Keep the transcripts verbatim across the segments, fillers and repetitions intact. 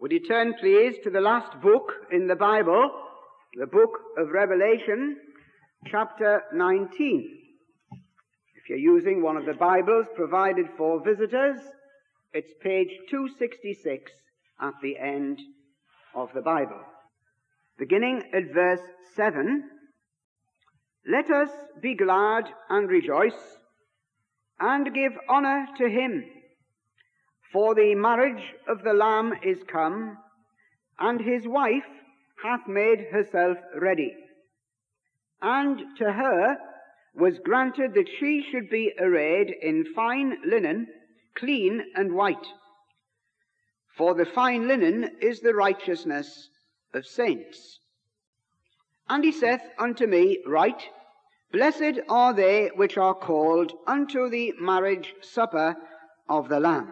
Would you turn, please, to the last book in the Bible, the book of Revelation, chapter nineteen. If you're using one of the Bibles provided for visitors, it's page two sixty-six at the end of the Bible. Beginning at verse seven, "Let us be glad and rejoice, and give honor to him. For the marriage of the Lamb is come, and his wife hath made herself ready. And to her was granted that she should be arrayed in fine linen, clean and white. For the fine linen is the righteousness of saints. And he saith unto me, Write, Blessed are they which are called unto the marriage supper of the Lamb."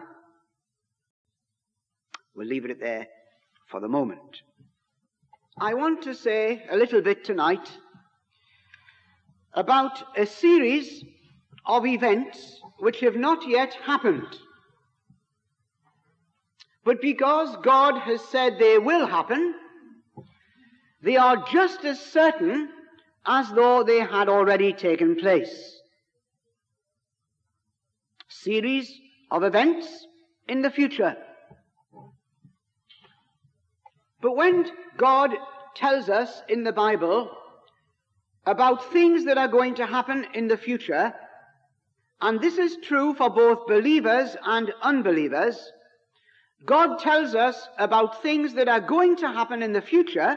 We'll leave it there for the moment. I want to say a little bit tonight about a series of events which have not yet happened. But because God has said they will happen, they are just as certain as though they had already taken place. Series of events in the future. But when God tells us in the Bible about things that are going to happen in the future, and this is true for both believers and unbelievers, God tells us about things that are going to happen in the future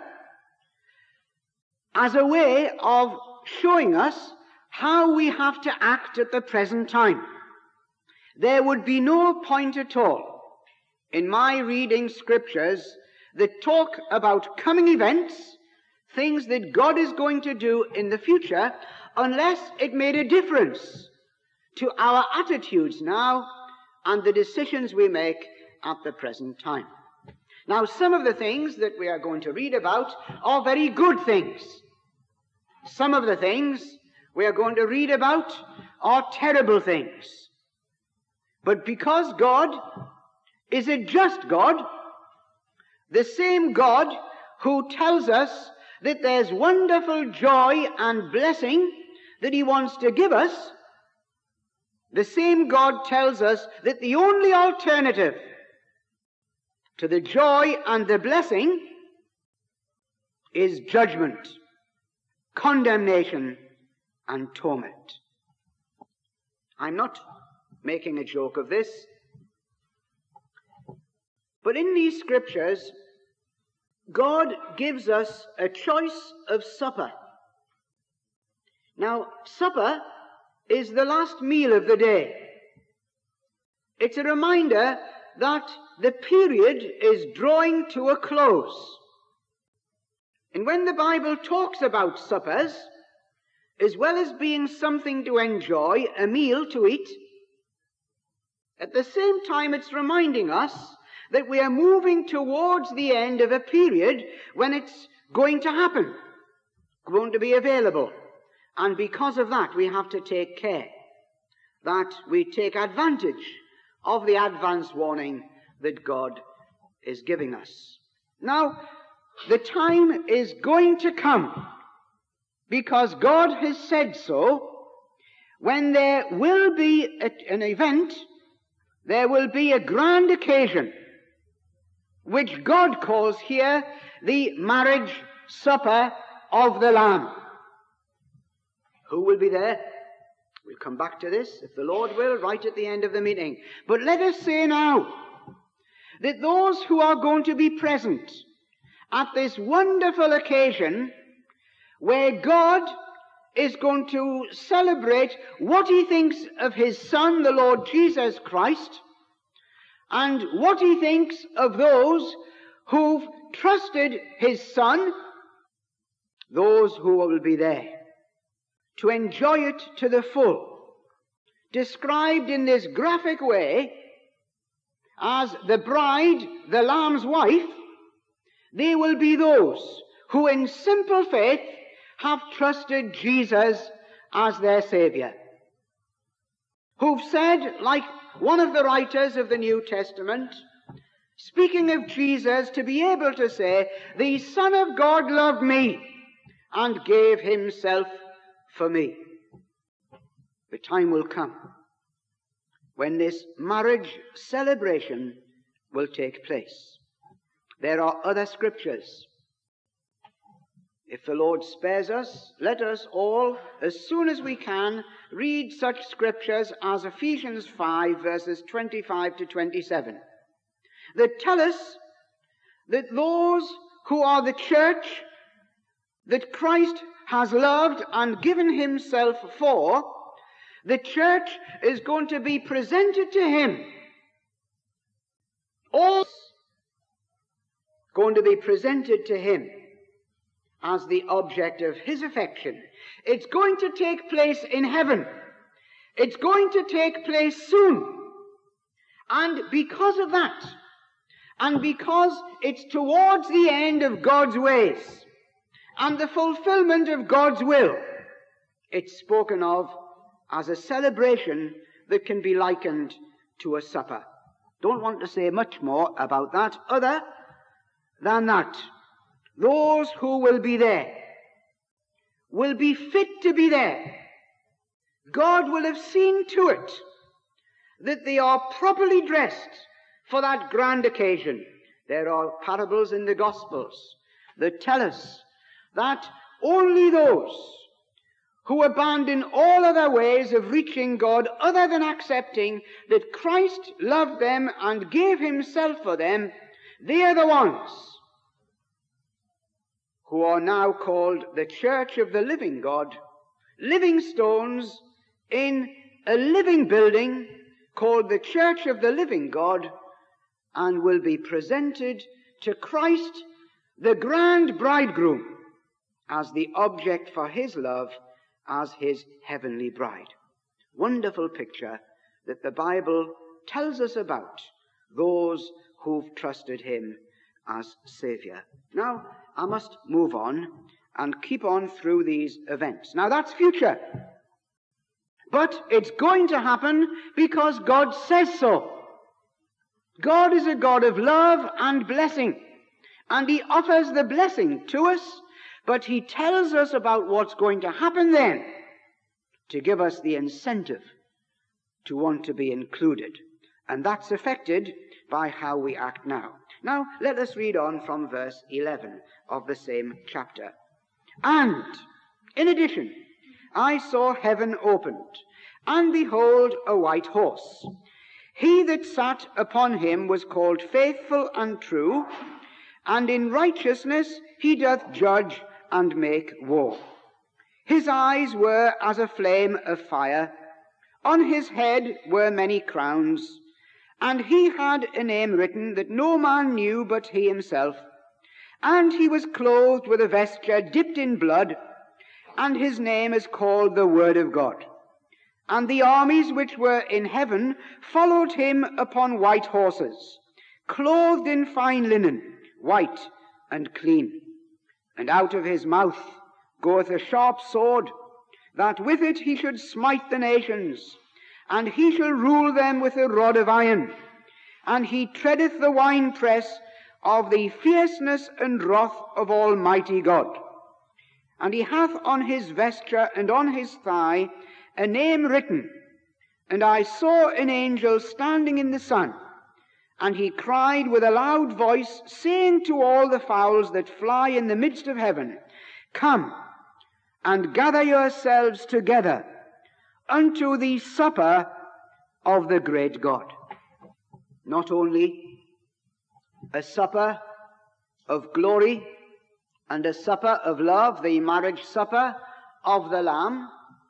as a way of showing us how we have to act at the present time. There would be no point at all in my reading scriptures that talk about coming events, things that God is going to do in the future, unless it made a difference to our attitudes now and the decisions we make at the present time. Now, some of the things that we are going to read about are very good things. Some of the things we are going to read about are terrible things. But because God is a just God, the same God who tells us that there's wonderful joy and blessing that he wants to give us, the same God tells us that the only alternative to the joy and the blessing is judgment, condemnation, and torment. I'm not making a joke of this. But in these scriptures, God gives us a choice of supper. Now, supper is the last meal of the day. It's a reminder that the period is drawing to a close. And when the Bible talks about suppers, as well as being something to enjoy, a meal to eat, at the same time it's reminding us that we are moving towards the end of a period when it's going to happen, going to be available. And because of that, we have to take care that we take advantage of the advance warning that God is giving us. Now, the time is going to come, because God has said so, when there will be a, an event, there will be a grand occasion, which God calls here the marriage supper of the Lamb. Who will be there? We'll come back to this, if the Lord will, right at the end of the meeting. But let us say now that those who are going to be present at this wonderful occasion, where God is going to celebrate what he thinks of his Son, the Lord Jesus Christ, and what he thinks of those who've trusted his Son, those who will be there to enjoy it to the full, described in this graphic way as the bride, the Lamb's wife. They will be those who in simple faith have trusted Jesus as their Savior, who've said, like one of the writers of the New Testament, speaking of Jesus, to be able to say, the Son of God loved me and gave himself for me. The time will come when this marriage celebration will take place. There are other scriptures. If the Lord spares us, let us all, as soon as we can, read such scriptures as Ephesians five, verses twenty-five to twenty-seven, that tell us that those who are the church that Christ has loved and given himself for, the church is going to be presented to him. All going to be presented to him as the object of his affection. It's going to take place in heaven. It's going to take place soon. And because of that, and because it's towards the end of God's ways and the fulfillment of God's will, it's spoken of as a celebration that can be likened to a supper. Don't want to say much more about that other than that those who will be there will be fit to be there. God will have seen to it that they are properly dressed for that grand occasion. There are parables in the Gospels that tell us that only those who abandon all other ways of reaching God other than accepting that Christ loved them and gave himself for them, they are the ones who are now called the Church of the Living God, living stones in a living building called the Church of the Living God, and will be presented to Christ, the grand bridegroom, as the object for his love, as his heavenly bride. Wonderful picture that the Bible tells us about those who've trusted him as Savior. Now, I must move on and keep on through these events. Now, that's future. But it's going to happen because God says so. God is a God of love and blessing, and he offers the blessing to us, but he tells us about what's going to happen then to give us the incentive to want to be included. And that's affected by how we act now. Now, let us read on from verse eleven of the same chapter. And, in addition, I saw heaven opened, and behold, a white horse. He that sat upon him was called Faithful and True, and in righteousness he doth judge and make war. His eyes were as a flame of fire. On his head were many crowns, and he had a name written that no man knew but he himself. And he was clothed with a vesture dipped in blood, and his name is called the Word of God. And the armies which were in heaven followed him upon white horses, clothed in fine linen, white and clean. And out of his mouth goeth a sharp sword, that with it he should smite the nations, and he shall rule them with a rod of iron. And he treadeth the winepress of the fierceness and wrath of Almighty God. And he hath on his vesture and on his thigh a name written. And I saw an angel standing in the sun, and he cried with a loud voice, saying to all the fowls that fly in the midst of heaven, Come, and gather yourselves together unto the supper of the great God. Not only a supper of glory and a supper of love, the marriage supper of the Lamb,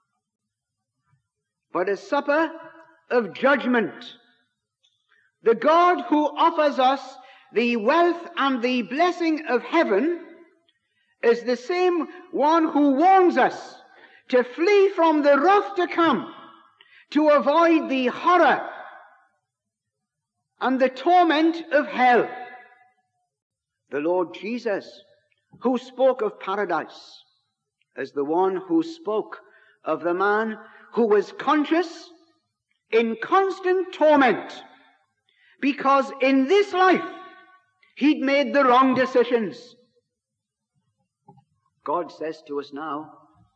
but a supper of judgment. The God who offers us the wealth and the blessing of heaven is the same one who warns us to flee from the wrath to come, to avoid the horror and the torment of hell. The Lord Jesus, who spoke of paradise, is the one who spoke of the man who was conscious in constant torment, because in this life He'd made the wrong decisions. God says to us now,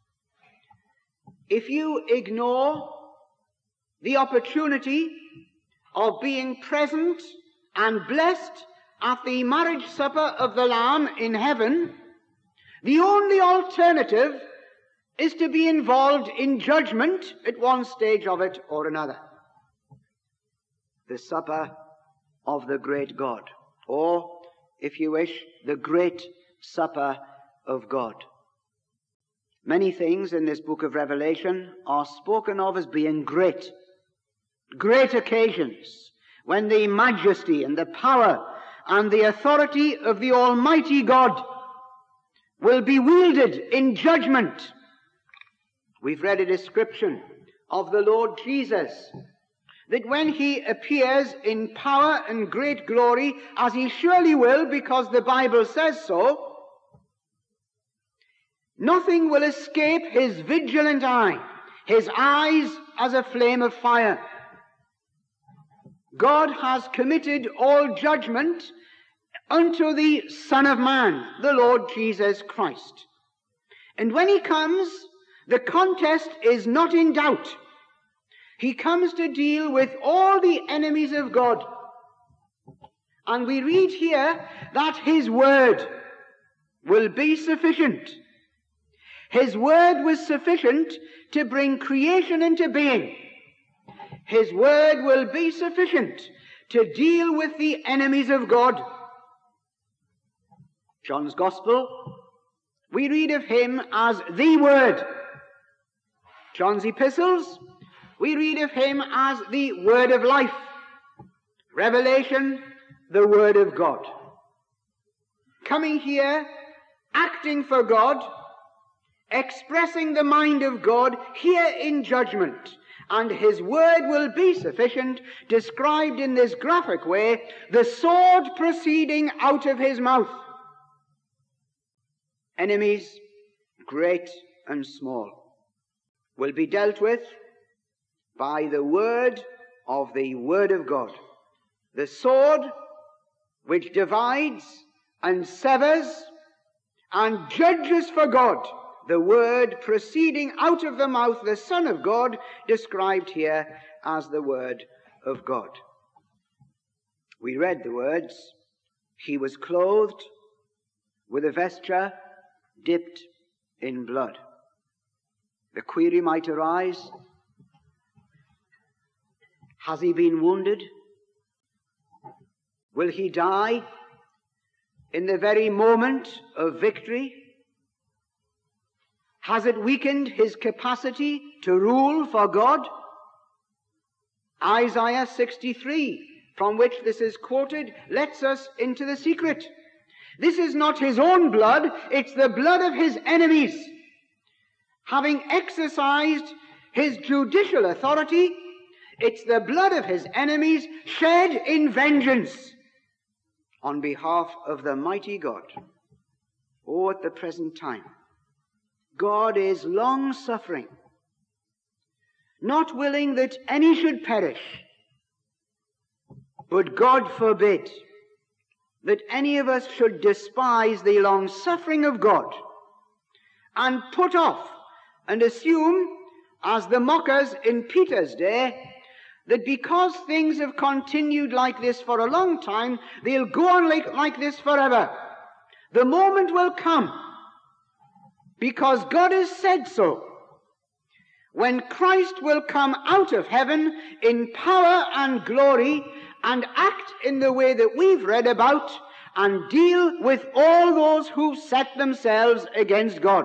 if you ignore the opportunity of being present and blessed at the marriage supper of the Lamb in heaven, the only alternative is to be involved in judgment at one stage of it or another. The supper of the great God, or, if you wish, the great supper of God. Many things in this book of Revelation are spoken of as being great. Great occasions when the majesty and the power and the authority of the Almighty God will be wielded in judgment. We've read a description of the Lord Jesus, that when he appears in power and great glory, as he surely will because the Bible says so, nothing will escape his vigilant eye, his eyes as a flame of fire. God has committed all judgment unto the Son of Man, the Lord Jesus Christ. And when he comes, the contest is not in doubt. He comes to deal with all the enemies of God. And we read here that his word will be sufficient. His word was sufficient to bring creation into being. His word will be sufficient to deal with the enemies of God. John's Gospel, we read of him as the Word. John's epistles, we read of him as the Word of life. Revelation, the Word of God. Coming here, acting for God, expressing the mind of God here in judgment. And his word will be sufficient, described in this graphic way, the sword proceeding out of his mouth. Enemies, great and small, will be dealt with by the word of the Word of God. The sword which divides and severs and judges for God. The word proceeding out of the mouth, the Son of God, described here as the Word of God. We read the words, he was clothed with a vesture dipped in blood. The query might arise, has he been wounded? Will he die in the very moment of victory? Has it weakened his capacity to rule for God? Isaiah sixty-three, from which this is quoted, lets us into the secret. This is not his own blood, it's the blood of his enemies. Having exercised his judicial authority, it's the blood of his enemies shed in vengeance on behalf of the mighty God. Oh, at the present time, God is long-suffering, not willing that any should perish, but God forbid that any of us should despise the long-suffering of God and put off and assume, as the mockers in Peter's day, that because things have continued like this for a long time, they'll go on like, like this forever. The moment will come, because God has said so, when Christ will come out of heaven in power and glory and act in the way that we've read about and deal with all those who set themselves against God.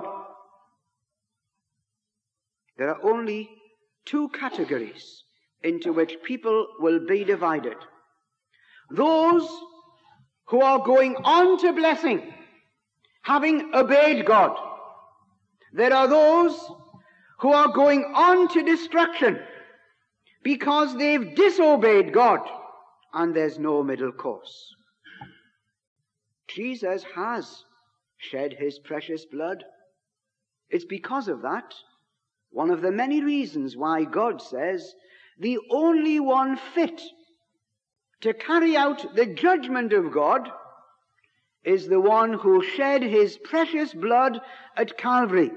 There are only two categories into which people will be divided. Those who are going on to blessing, having obeyed God. There are those who are going on to destruction because they've disobeyed God, and there's no middle course. Jesus has shed his precious blood. It's because of that, one of the many reasons why God says the only one fit to carry out the judgment of God is the one who shed his precious blood at Calvary.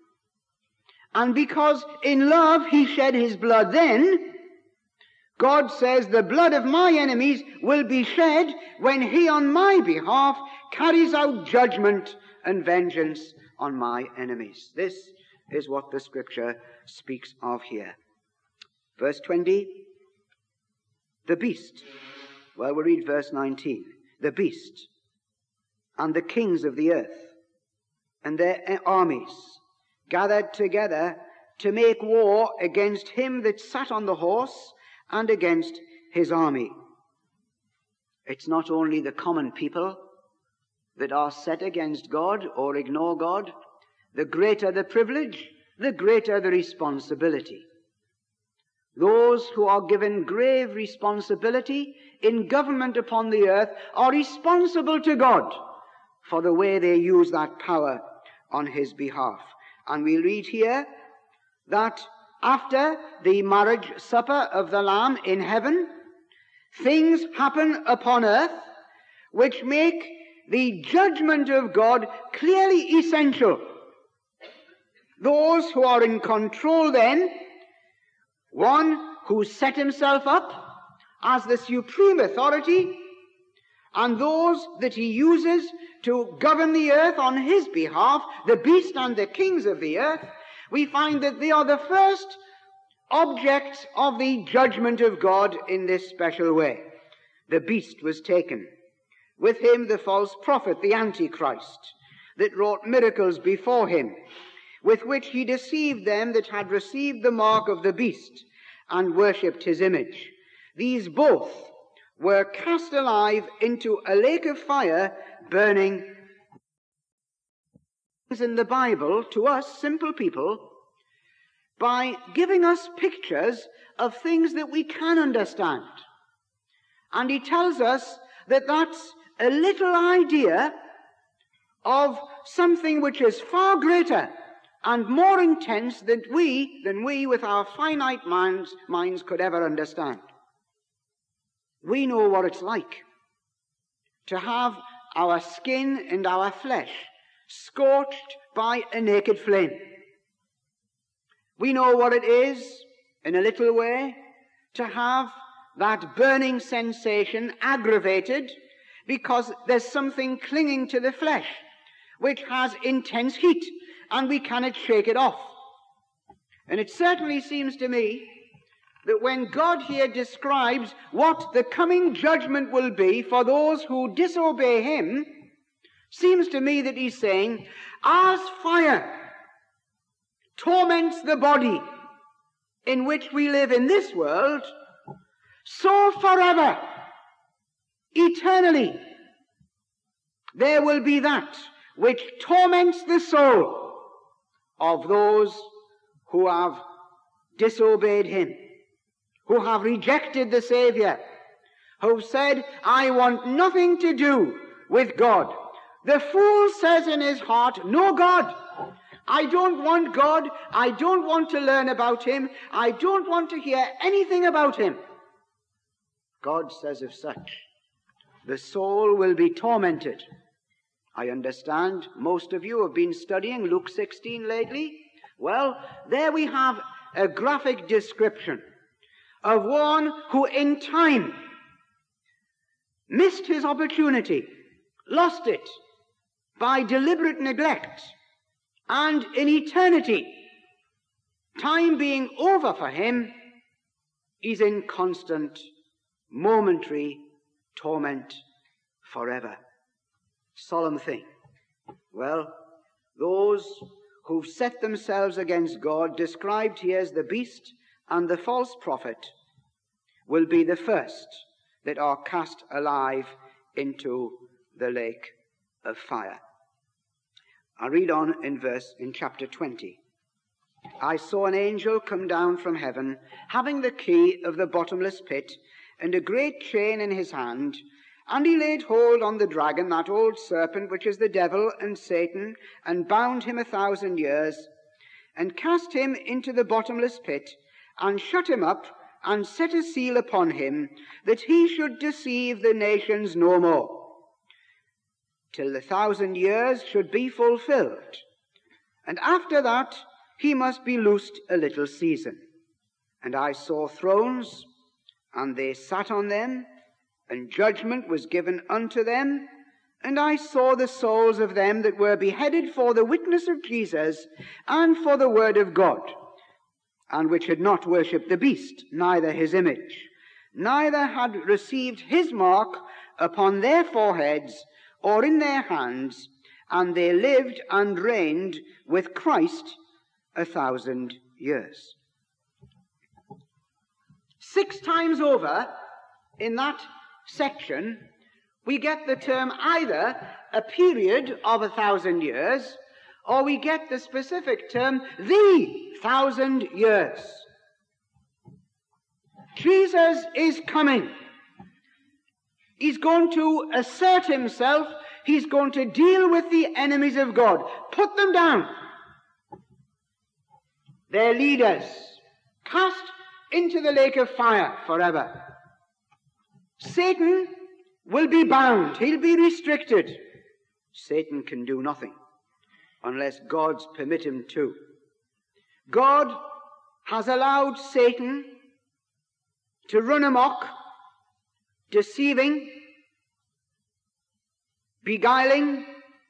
And because in love he shed his blood then, God says the blood of my enemies will be shed when he on my behalf carries out judgment and vengeance on my enemies. This is what the scripture speaks of here. Verse twenty, the beast. Well, we'll read verse nineteen. The beast and the kings of the earth and their armies gathered together to make war against him that sat on the horse and against his army. It's not only the common people that are set against God or ignore God. The greater the privilege, the greater the responsibility. Those who are given grave responsibility in government upon the earth are responsible to God for the way they use that power on his behalf. And we read here that after the marriage supper of the Lamb in heaven, things happen upon earth which make the judgment of God clearly essential. Those who are in control then, one who set himself up as the supreme authority, and those that he uses to govern the earth on his behalf, the beast and the kings of the earth, we find that they are the first objects of the judgment of God in this special way. The beast was taken. With him the false prophet, the Antichrist, that wrought miracles before him, with which he deceived them that had received the mark of the beast and worshipped his image. These both were cast alive into a lake of fire burning. In the Bible, to us simple people, by giving us pictures of things that we can understand. And he tells us that that's a little idea of something which is far greater and more intense than we, than we with our finite minds, minds could ever understand. We know what it's like to have our skin and our flesh scorched by a naked flame. We know what it is, in a little way, to have that burning sensation aggravated because there's something clinging to the flesh which has intense heat and we cannot shake it off. And it certainly seems to me that when God here describes what the coming judgment will be for those who disobey him, seems to me that he's saying, as fire torments the body in which we live in this world, so forever, eternally, there will be that which torments the soul of those who have disobeyed him, who have rejected the Savior, who said, I want nothing to do with God. The fool says in his heart, no God. I don't want God. I don't want to learn about him. I don't want to hear anything about him. God says of such, the soul will be tormented. I understand most of you have been studying Luke sixteen lately. Well, there we have a graphic description of one who in time missed his opportunity, lost it by deliberate neglect, and in eternity, time being over for him, is in constant, momentary torment forever. Solemn thing. Well, those who've set themselves against God, described here as the beast and the false prophet, will be the first that are cast alive into the lake of fire. I read on in verse, in chapter twenty. I saw an angel come down from heaven, having the key of the bottomless pit, and a great chain in his hand. And he laid hold on the dragon, that old serpent, which is the devil and Satan, and bound him a thousand years, and cast him into the bottomless pit, and shut him up, and set a seal upon him, that he should deceive the nations no more, till the thousand years should be fulfilled. And after that he must be loosed a little season. And I saw thrones, and they sat on them, and judgment was given unto them. And I saw the souls of them that were beheaded for the witness of Jesus and for the word of God, and which had not worshipped the beast, neither his image, neither had received his mark upon their foreheads or in their hands, and they lived and reigned with Christ a thousand years. Six times over in that section, we get the term either a period of a thousand years, or we get the specific term, the thousand years. Jesus is coming. He's going to assert himself. He's going to deal with the enemies of God. Put them down. Their leaders cast into the lake of fire forever. Satan will be bound. He'll be restricted. Satan can do nothing unless God's permit him to. God has allowed Satan to run amok, deceiving, beguiling,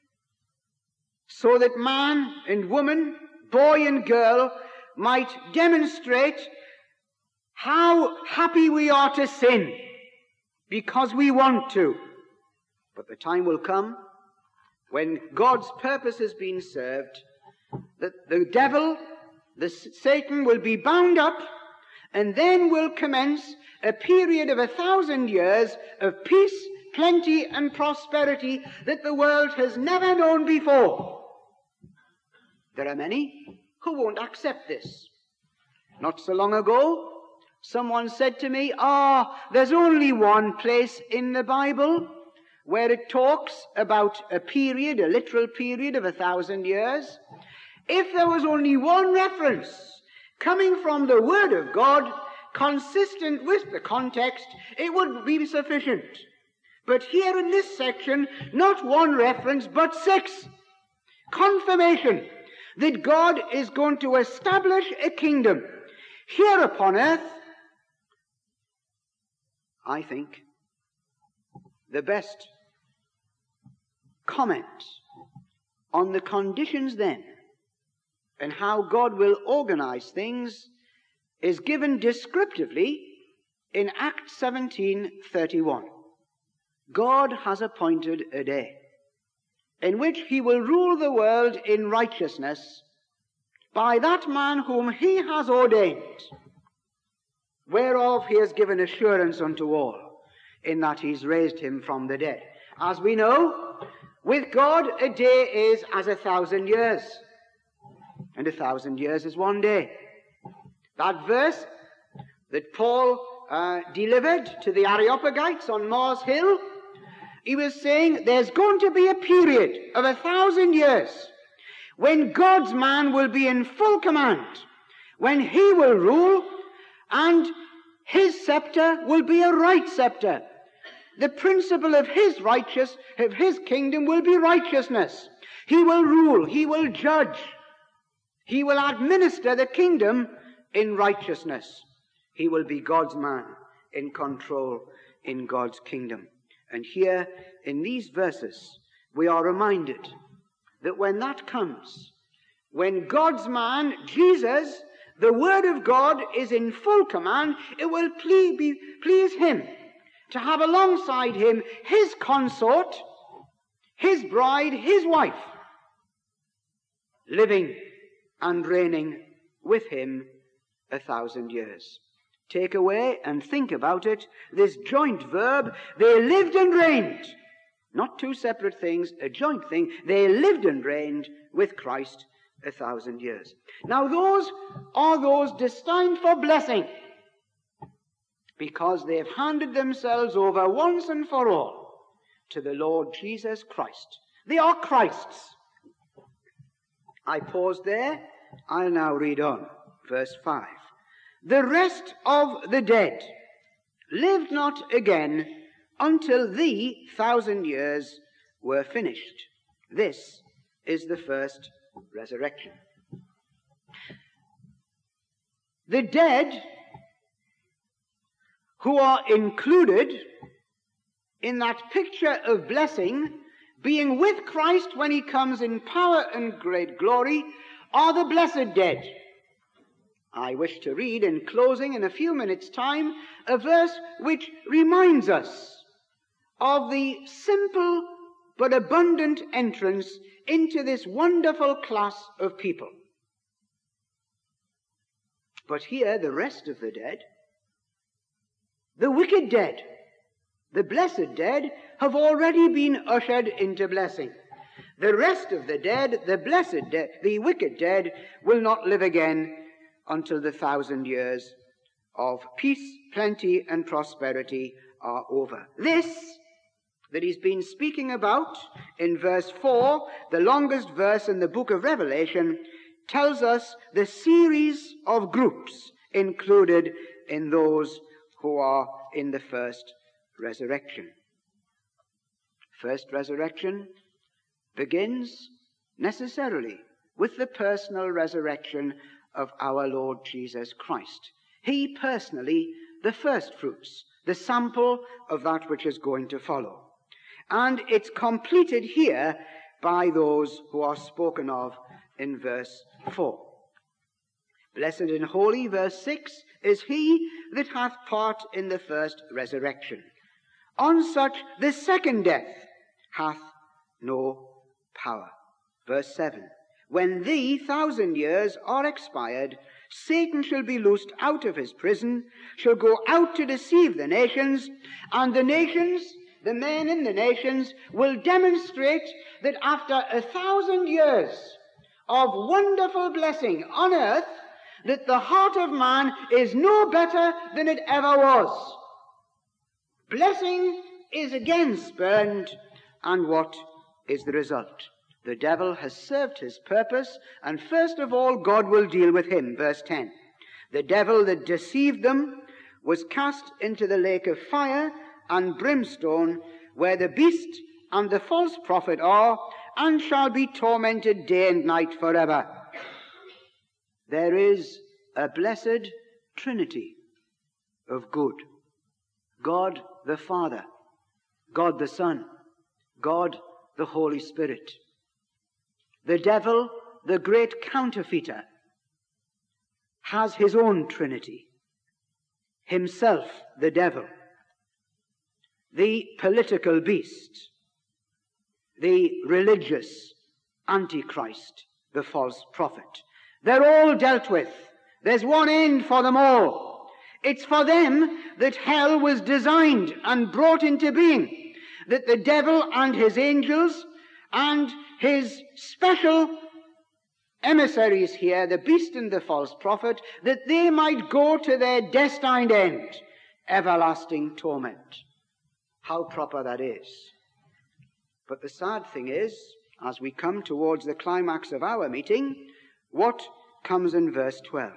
so that man and woman, boy and girl, might demonstrate how happy we are to sin because we want to. But the time will come when God's purpose has been served, that the devil, the Satan, will be bound up, and then will commence a period of a thousand years of peace, plenty, and prosperity that the world has never known before. There are many who won't accept this. Not so long ago, someone said to me, ah, oh, there's only one place in the Bible where it talks about a period, a literal period of a thousand years. If there was only one reference coming from the Word of God, consistent with the context, it would be sufficient. But here in this section, not one reference, but six. Confirmation that God is going to establish a kingdom here upon earth. I think the best comment on the conditions then and how God will organize things is given descriptively in Acts seventeen thirty-one. God has appointed a day in which he will rule the world in righteousness by that man whom he has ordained, whereof he has given assurance unto all, in that he's raised him from the dead. As we know, with God a day is as a thousand years, and a thousand years is one day. That verse that Paul uh, delivered to the Areopagites on Mars Hill, he was saying there's going to be a period of a thousand years when God's man will be in full command, when he will rule, and his scepter will be a right scepter. The principle of his righteous, of his kingdom will be righteousness. He will rule, he will judge, he will administer the kingdom in righteousness. He will be God's man in control in God's kingdom. And here in these verses we are reminded that when that comes, when God's man, Jesus, the Word of God, is in full command, it will please, be, please him to have alongside him his consort, his bride, his wife, living and reigning with him a thousand years. Take away and think about it, this joint verb, they lived and reigned. Not two separate things, a joint thing. They lived and reigned with Christ a thousand years. Now those are those destined for blessing, because they've handed themselves over once and for all to the Lord Jesus Christ. They are Christ's. I paused there. I'll now read on. Verse five. The rest of the dead lived not again until the thousand years were finished. This is the first resurrection. The dead who are included in that picture of blessing, being with Christ when he comes in power and great glory, are the blessed dead. I wish to read in closing in a few minutes' time a verse which reminds us of the simple but abundant entrance into this wonderful class of people. But here the rest of the dead, the wicked dead, the blessed dead, have already been ushered into blessing. The rest of the dead, the blessed dead, the wicked dead, will not live again until the thousand years of peace, plenty, and prosperity are over. This that he's been speaking about in verse four, the longest verse in the book of Revelation, tells us the series of groups included in those who are in the first resurrection. First resurrection begins necessarily with the personal resurrection of our Lord Jesus Christ. He personally, the first fruits, the sample of that which is going to follow. And it's completed here by those who are spoken of in verse four. Blessed and holy, verse six, is he that hath part in the first resurrection. On such the second death hath no power. Verse seven, when the thousand years are expired, Satan shall be loosed out of his prison, shall go out to deceive the nations, and the nations, the men in the nations, will demonstrate that after a thousand years of wonderful blessing on earth, that the heart of man is no better than it ever was. Blessing is again spurned, and what is the result? The devil has served his purpose, and first of all, God will deal with him. Verse ten. The devil that deceived them was cast into the lake of fire and brimstone, where the beast and the false prophet are, and shall be tormented day and night forever. There is a blessed Trinity of good. God the Father, God the Son, God the Holy Spirit. The devil, the great counterfeiter, has his own Trinity. Himself, the devil, the political beast, the religious antichrist, the false prophet. They're all dealt with. There's one end for them all. It's for them that hell was designed and brought into being, that the devil and his angels and his special emissaries here, the beast and the false prophet, that they might go to their destined end, everlasting torment. How proper that is. But the sad thing is, as we come towards the climax of our meeting, what comes in verse twelve?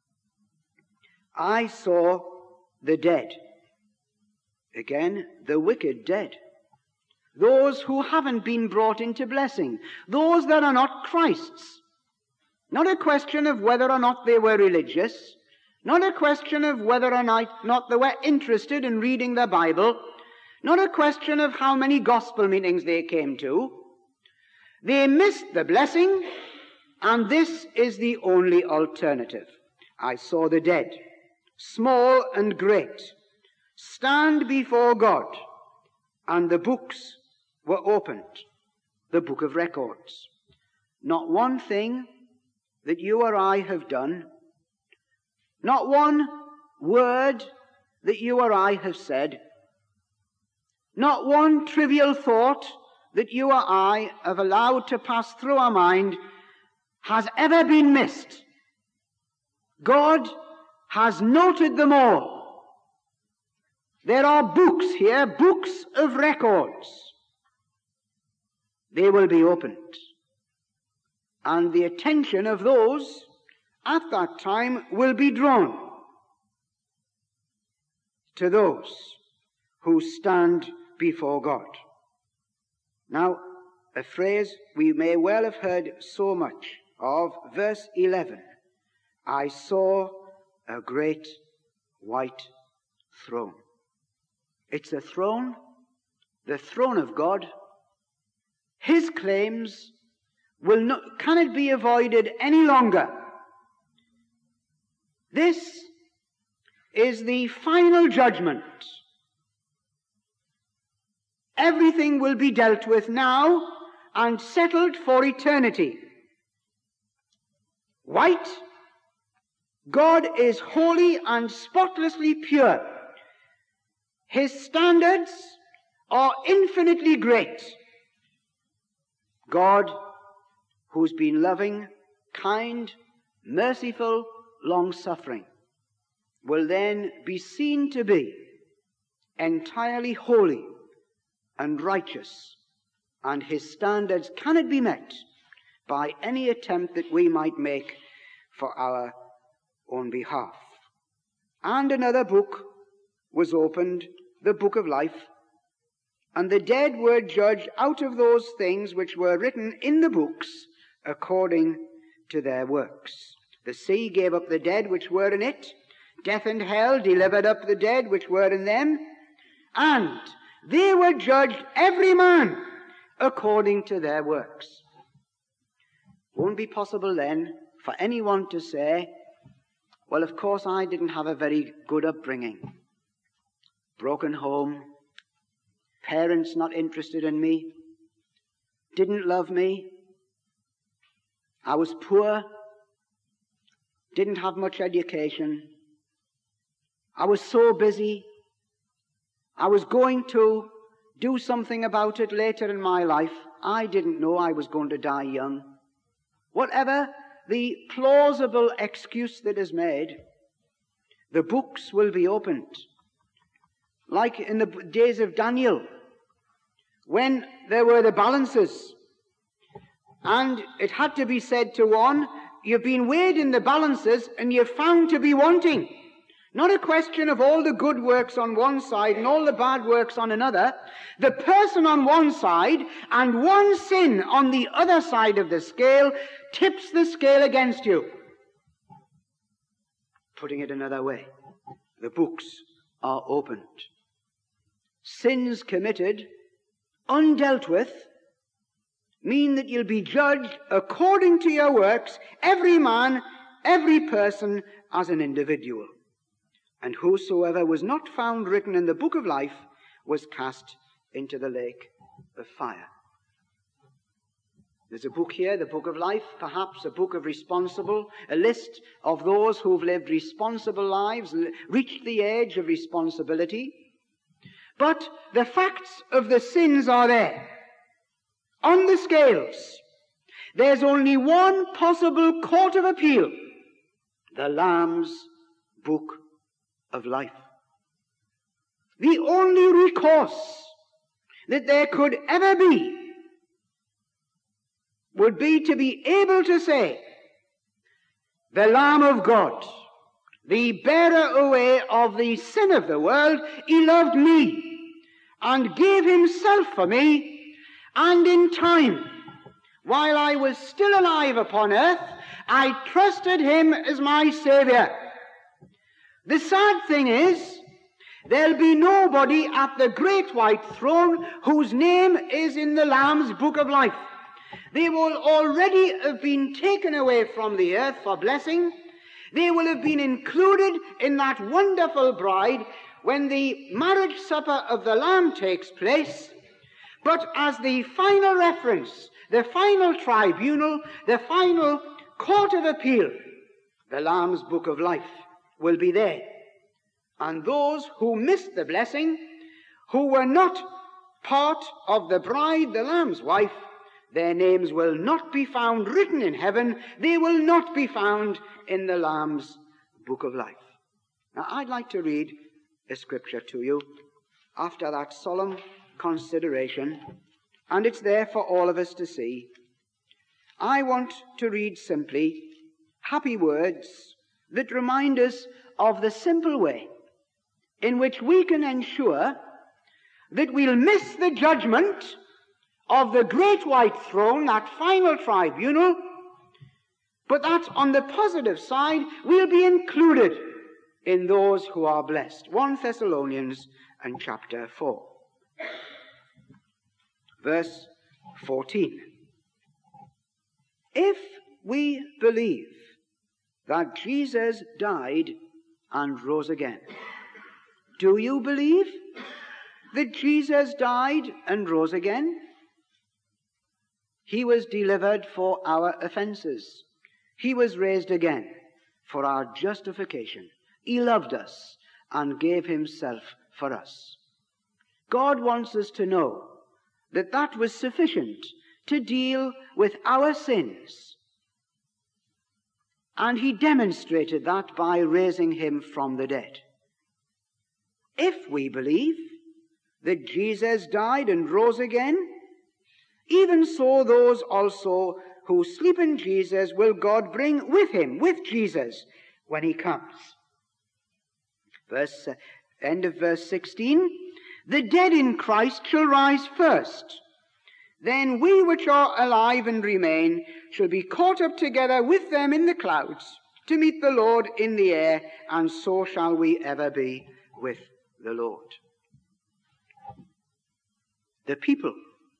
I saw the dead. Again, the wicked dead. Those who haven't been brought into blessing. Those that are not Christ's. Not a question of whether or not they were religious. Not a question of whether or not, not they were interested in reading the Bible. Not a question of how many gospel meetings they came to. They missed the blessing, and this is the only alternative. I saw the dead, small and great, stand before God, and the books were opened, the book of records. Not one thing that you or I have done, not one word that you or I have said, not one trivial thought that you or I have allowed to pass through our mind has ever been missed. God has noted them all. There are books here, books of records. They will be opened. And the attention of those at that time will be drawn to those who stand before God. Now, a phrase we may well have heard so much of, verse eleven. I saw a great white throne. It's a throne, the throne of God. His claims will not, can it be avoided any longer? This is the final judgment. Everything will be dealt with now and settled for eternity. White, God is holy and spotlessly pure. His standards are infinitely great. God, who's been loving, kind, merciful, long-suffering, will then be seen to be entirely holy and righteous, and his standards cannot be met by any attempt that we might make for our own behalf. And another book was opened, the book of life, and the dead were judged out of those things which were written in the books according to their works. The sea gave up the dead which were in it, death and hell delivered up the dead which were in them, and they were judged every man according to their works. Won't be possible then for anyone to say, well, of course I didn't have a very good upbringing. Broken home, parents not interested in me, didn't love me, I was poor, didn't have much education, I was so busy, I was going to do something about it later in my life, I didn't know I was going to die young. Whatever the plausible excuse that is made, the books will be opened. Like in the days of Daniel, when there were the balances, and it had to be said to one, you've been weighed in the balances and you're found to be wanting. Not a question of all the good works on one side and all the bad works on another. The person on one side and one sin on the other side of the scale tips the scale against you. Putting it another way, the books are opened. Sins committed, undealt with, mean that you'll be judged according to your works, every man, every person as an individual. And whosoever was not found written in the book of life was cast into the lake of fire. There's a book here, the book of life, perhaps a book of responsible, a list of those who've lived responsible lives, reached the age of responsibility. But the facts of the sins are there. On the scales, there's only one possible court of appeal, the Lamb's book of life. The only recourse that there could ever be would be to be able to say, the Lamb of God, the bearer away of the sin of the world, he loved me and gave himself for me, and in time, while I was still alive upon earth, I trusted him as my Savior. The sad thing is, there'll be nobody at the great white throne whose name is in the Lamb's book of life. They will already have been taken away from the earth for blessing. They will have been included in that wonderful bride when the marriage supper of the Lamb takes place. But as the final reference, the final tribunal, the final court of appeal, the Lamb's book of life will be there. And those who missed the blessing, who were not part of the bride, the Lamb's wife, their names will not be found written in heaven. They will not be found in the Lamb's book of life. Now, I'd like to read a scripture to you after that solemn consideration, and it's there for all of us to see. I want to read simply happy words that remind us of the simple way in which we can ensure that we'll miss the judgment of the great white throne, that final tribunal, but that on the positive side we'll be included in those who are blessed. First Thessalonians and chapter four. Verse fourteen. If we believe that Jesus died and rose again, do you believe that Jesus died and rose again? He was delivered for our offenses. He was raised again for our justification. He loved us and gave himself for us. God wants us to know that that was sufficient to deal with our sins. And he demonstrated that by raising him from the dead. If we believe that Jesus died and rose again, even so those also who sleep in Jesus will God bring with him, with Jesus, when he comes. Verse, uh, end of verse sixteen. The dead in Christ shall rise first. Then we which are alive and remain shall be caught up together with them in the clouds to meet the Lord in the air, and so shall we ever be with the Lord. The people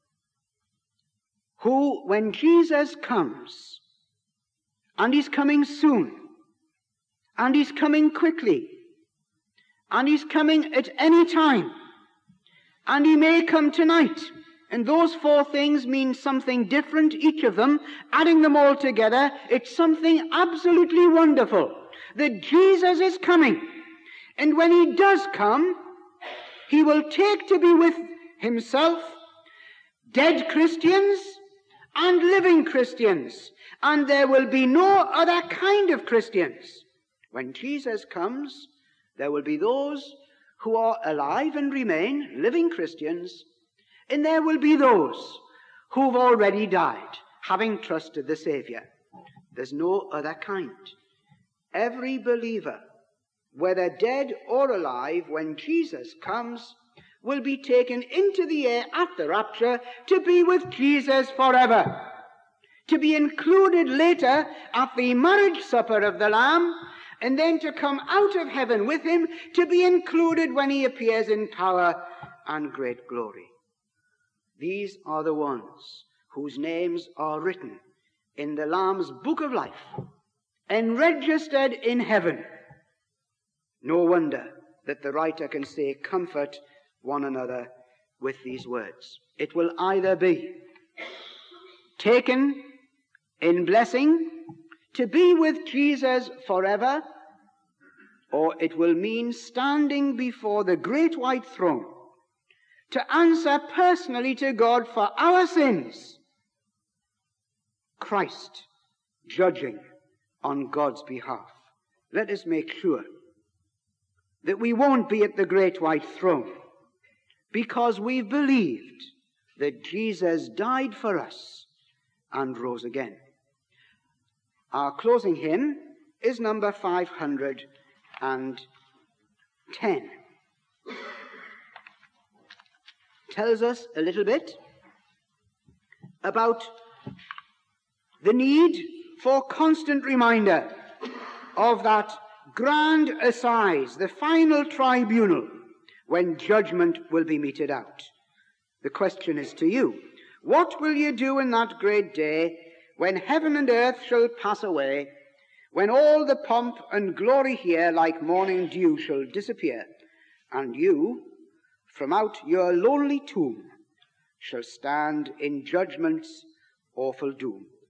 who, when Jesus comes, and he's coming soon, and he's coming quickly, and he's coming at any time, and he may come tonight, and those four things mean something different, each of them. Adding them all together, it's something absolutely wonderful, that Jesus is coming. And when he does come, he will take to be with himself dead Christians and living Christians. And there will be no other kind of Christians. When Jesus comes, there will be those who are alive and remain, living Christians, and there will be those who've already died, having trusted the Savior. There's no other kind. Every believer, whether dead or alive, when Jesus comes, will be taken into the air at the rapture to be with Jesus forever, to be included later at the marriage supper of the Lamb, and then to come out of heaven with him, to be included when he appears in power and great glory. These are the ones whose names are written in the Lamb's book of life and registered in heaven. No wonder that the writer can say, comfort one another with these words. It will either be taken in blessing to be with Jesus forever, or it will mean standing before the great white throne to answer personally to God for our sins. Christ judging on God's behalf. Let us make sure that we won't be at the great white throne because we've believed that Jesus died for us and rose again. Our closing hymn is number five hundred ten. Tells us a little bit about the need for constant reminder of that grand assize, the final tribunal, when judgment will be meted out. The question is to you, what will you do in that great day when heaven and earth shall pass away, when all the pomp and glory here like morning dew shall disappear, and you, from out your lonely tomb, shall stand in judgment's awful doom?